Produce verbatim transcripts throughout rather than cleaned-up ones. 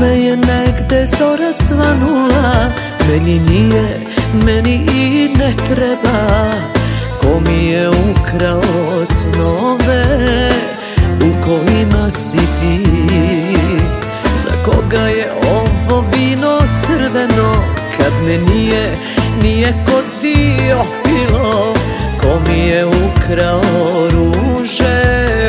me je negde zora svanula, meni nije, meni i ne treba. Ko mi je ukrao snove u kojima si ti? Za koga je ovo vino crveno kad me nije, nije ko ti opilo? Ko mi je ukrao ruže?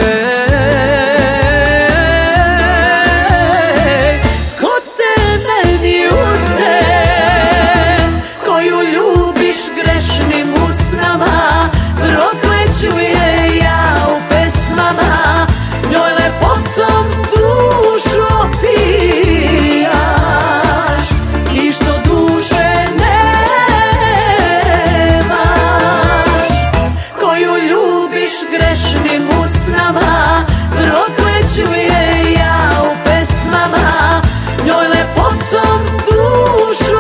Ko te meni uze, koju ljubiš grešnim usnama? Prokleću je ja u pesmama, njoj lepotom dušu opijaš i što duše nemaš. Koju ljubiš grešnim usnama, prokleću je ja u pesmama, njoj lepotom dušu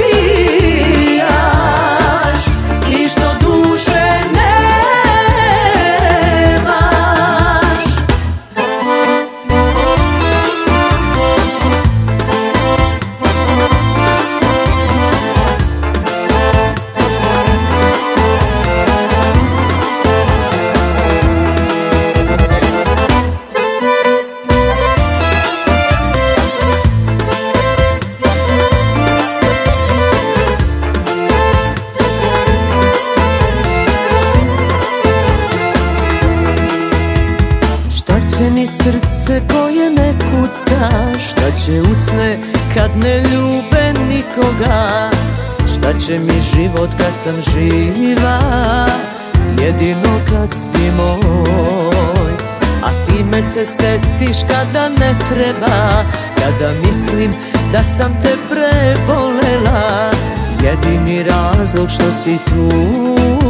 opijaš i što duše nemaš. Šta će mi srce koje ne kuca, šta će usne kad ne ljube nikoga? Šta će mi život kad sam živa, jedino kad si moj? A ti me se setiš kada ne treba, kada mislim da sam te prebolela. Jedini razlog što si tu